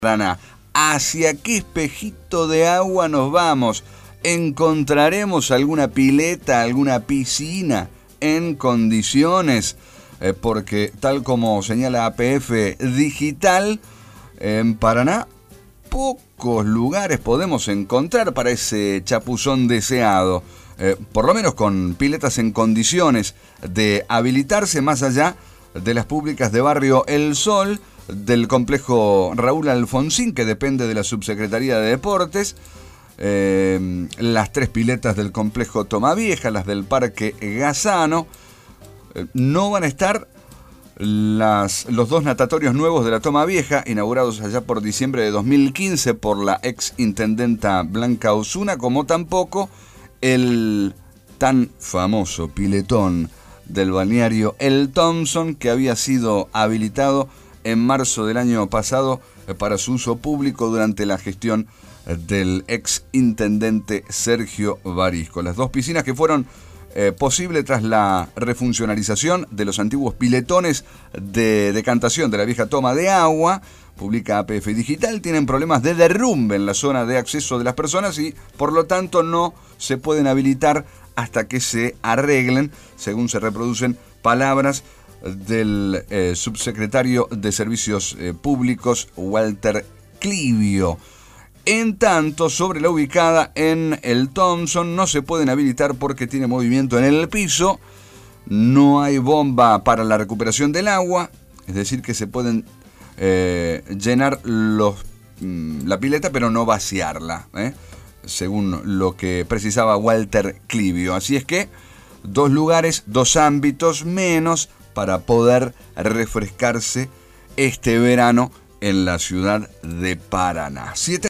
Paraná. ¿Hacia qué espejito de agua nos vamos? ¿Encontraremos alguna pileta, alguna piscina en condiciones? Porque tal como señala APF Digital, en Paraná pocos lugares podemos encontrar para ese chapuzón deseado. Por lo menos con piletas en condiciones de habilitarse, más allá de las públicas de Barrio El Sol, del complejo Raúl Alfonsín, que depende de la Subsecretaría de Deportes, las 3 piletas del complejo Tomavieja, las del Parque Gazano. No van a estar los 2 natatorios nuevos de la Tomavieja, inaugurados allá por diciembre de 2015 por la ex intendenta Blanca Osuna, como tampoco el tan famoso piletón del balneario El Thompson, que había sido habilitado en marzo del año pasado para su uso público durante la gestión del ex intendente Sergio Barisco. Las 2 piscinas que fueron posible tras la refuncionalización de los antiguos piletones de decantación de la vieja toma de agua, publica APF Digital, tienen problemas de derrumbe en la zona de acceso de las personas y por lo tanto no se pueden habilitar hasta que se arreglen, según se reproducen palabras del subsecretario de Servicios Públicos, Walter Clivio. En tanto, sobre la ubicada en El Thompson no se pueden habilitar porque tiene movimiento en el piso, no hay bomba para la recuperación del agua, es decir que se pueden llenar la pileta pero no vaciarla, según lo que precisaba Walter Clivio. Así es que 2 lugares, 2 ámbitos menos para poder refrescarse este verano en la ciudad de Paraná.